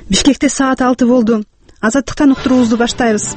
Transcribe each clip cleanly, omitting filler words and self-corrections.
Бишкекте саат 6 болду. Азаттыктан уктуруубузду баштайбыз.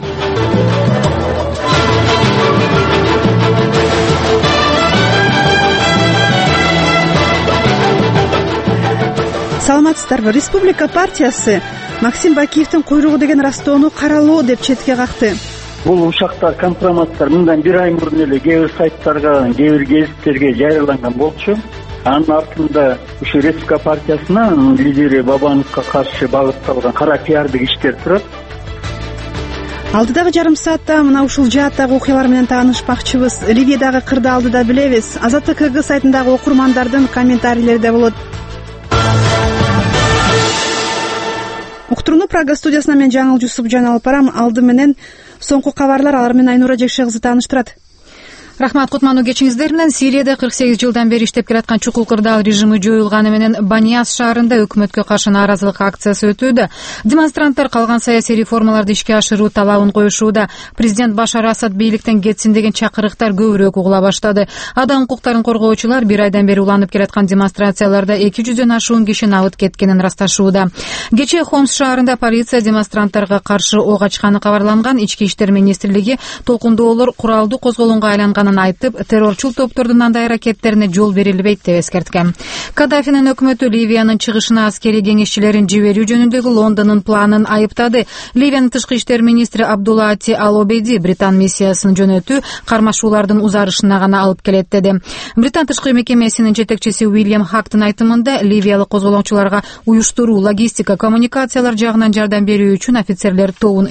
Саламатсыздарбы? Республика партиясы Максим Бакиевдин куйругу деген растоону каралоо деп четке какты. Бул ушакта компроматтар мындан бир ай мурун эле кээ бир сайттарга, кээ бир гезиттерге жарыяланган болчу. Анын артында ушу Республика партиясынын лидери Бабановго каршы багытталган кара пиардык иштер турат. Алдыдагы жарым саатта мына ушул жааттагы окуялар менен таанышмакчыбыз. Ливиядагы кырды алдыда билебиз. Азаттык КГ сайтындагы окурмандардын комментарийлери да болот. Уктурууну Прага студиясынан мен Жаңыл Жусупжан алып барам. Алды менен соңку кабарлар, алар менен Айнура Жекшегызы тааныштырат. Рахмат, кутмандуу кечиңиздер менен. Сирияда 48 жылдан бери иштеп келаткан чукул кырдаал режими жоюлганы менен Банияс шаарында өкмөткө каршы нааразылык акциясы өтүүдө. Демонстранттар калган саясий реформаларды ишке ашыруу талабын коюшууда. Президент Башар Асад бийликтен кетсин деген чакырыктар көбүрөөк угула баштады. Адам укуктарын коргоочулар бир айдан бери уланып келаткан демонстрацияларда 200дөн ашуун киши набыт кеткенин ырасташууда. Кечээ Хомс шаарында полиция демонстранттарга каршы ок ачканы кабарланган. Ички иштер министрлиги толкундоолор куралдуу козголоңго айланган айтып, террорчул топтордун андай аракеттерине жол берилбейт деп эскерткен. Каддафинин өкмөтү Ливиянын чыгышына аскери кеңешчилерин жиберүү жөнүндөгү Лондондун планын айыптады. Ливиянын тышкы иштер министри Абдулати Ал-Обейди Британ миссиясын жөнөтүү кармашуулардын узарышына гана алып келет деди. Британ тышкы мекемесинин жетекчиси Уильям Хактын айтымында Ливиялык козголоңчуларга уюштуруу, логистика, коммуникациялар жагынан жардам берүү үчүн офицерлер тобун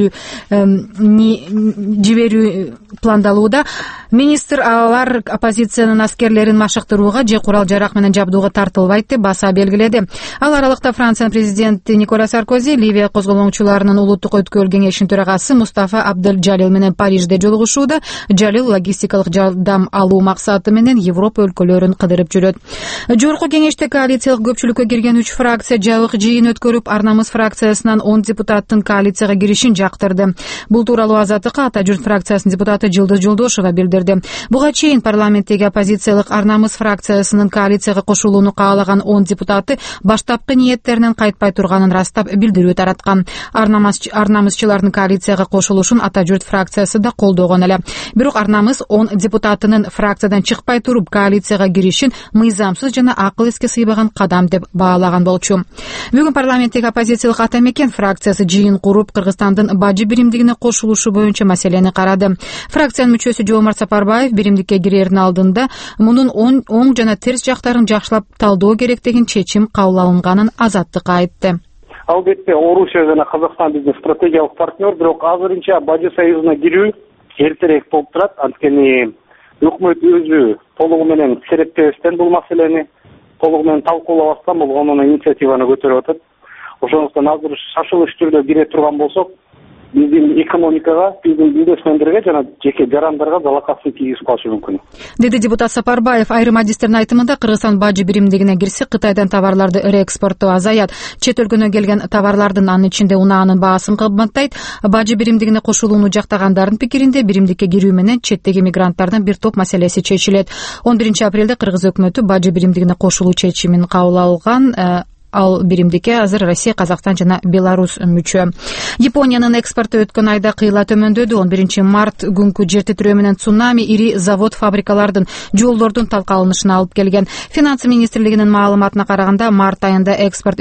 жиберүү пландалууда. Министр алар оппозициянын аскерлерин машыктырууга же курал жарак менен жабдууга тартылбайт деп баса белгиледи. Ал аралыкта Франциянын президенти Никола Саркози Ливия козголоңчуларынын улуттук өткөл кеңешинин төрагасы Мустафа Абделджалил менен Парижде жолугушууда. Жалил логистикалык жардам алуу максаты менен Европа өлкөлөрүн кыдырып жүрөт. Жогорку кеңеште коалициялык көпчүлүккө кирген 3 фракция жабык жыйын өткөрүп, Арнамыз фракциясынан 10 депутаттын коалицияга киришин жактырды. Бул тууралуу Азаттыкка Ата Журт фракциясынын депутаты Жылдыз Жолдошова билдирди. Буга чейин парламенттеги оппозициялык Арнамыз фракциясынын коалицияга кошулууну каалаган 10 депутаты баштапкы ниеттеринен кайтпай турганын растап билдирүү тараткан. Арнамызчылардын коалицияга кошулушун Ата Журт фракциясы да колдогон эле. Бирок Арнамыз 10 депутатынын фракциядан чыкпай туруп коалицияга киришин мыйзамсыз жана акыл эске сыйбаган кадам деп баалаган болчу. Бүгүн парламенттеги оппозициялык Ата Мекен фракциясы жыйын куруп, Кыргызстандын бажы биримдигине кошулушу боюнча маселени карады. Фракциянын мүчөсү Жомарт Сапарбаев биримдикке кирердин алдында мунун оң жана терс жактарын жакшылап талдоо керек деген чечим кабыл алынганын Азаттыкка айтты. Албетте, Орусия жана Казакстан биздин стратегиялык партнер, бирок азырынча Бажы союзуна кирүү эртерээк болуп турат. Анткени өкмөт өзү толугу менен сереппебестен бул маселени толугу менен талкуулабастан болгонун инициативаны көтөрүп атат. Ошондуктан азыр шашылыш түрдө кире турган болсок, биздин экономикага, биздин бизнесмендерге жана жеке жарандарга залакасын тийгизип калышы мүмкүн. Деди депутат Сапарбаев. Айрым адистердин айтымында Кыргызстан бажы биримдигине кирсе, Кытайдан товарларды реэкспорттоо азаят. Чет өлкөнө келген товарлардын анын ичинде унаанын баасын кымбаттайт. Бажы биримдигине кошулууну жактагандардын пикиринде биримдикке кирүү менен четтеги мигранттардын бир топ маселеси чечилет. 11 апрелде Кыргыз өкмөтү бажы биримдигине кошулуу чечимин кабыл алган. Ал биримдикке азыр Россия, Казакстан жана Беларусь мүчө. Япониянын экспорту өткөн айда кыйла төмөндөдү. 11 март күнкү жер титирөө менен цунами ири завод фабрикалардын, жолдордун талкаланышына алып келген. Финансы министрлигинин маалыматына караганда, март айында экспорт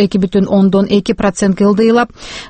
2,2% ылдыйлап,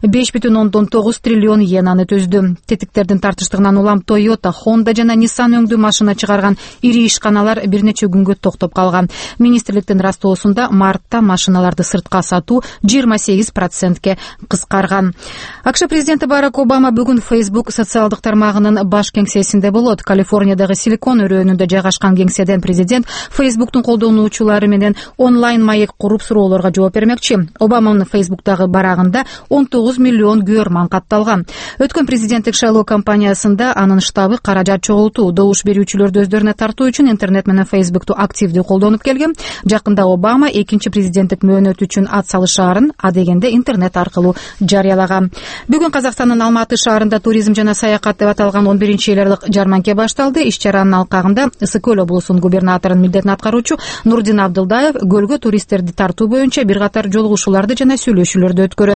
5,9 триллион йенаны түздү. Тетиктердин тартыштыгынан улам Toyota, Honda жана Nissan өңдүү машина чыгарган ири ишканалар бир нече күнгө токтоп калган. Министрликтин растоосунда мартта машиналарды сыртка сатуу 28%ке кыскарган. АКШ президенти Барак Обама бүгүн Facebook социалдык тармагынын баш кеңсесинде болот. Калифорниядагы Силикон өрөөнүндө жайгашкан кеңседен президент Facebooктун колдонуучулары менен онлайн маек куруп суроолорго жооп бермекчи. Обаманын Facebooктагы барагында 19 миллион көрман катталган. Өткөн президенттик шайлоо кампаниясында анын штабы каражат чогултуу, добуш берүүчүлөрдү өздөрүнө тартуу үчүн интернет менен Facebooкту активдүү колдонуп келген. Жакында Обама экинчи президенттик мөөнөт үчүн ат салышаарын адегенде интернет аркылуу жарыялаган. Бүгүн Казакстандын Алматы шаарында туризм жана саякат деп аталган 11-ел айлык жарманке башталды. Иш чаранын алкагында Ысык көл облусунун губернаторунун милдетин аткаруучу Нурдин Абдылдаев көлгө туристтерди тартуу боюнча бир катар жолугушууларды жана сүйлөшүүлөрдү өткөрөт.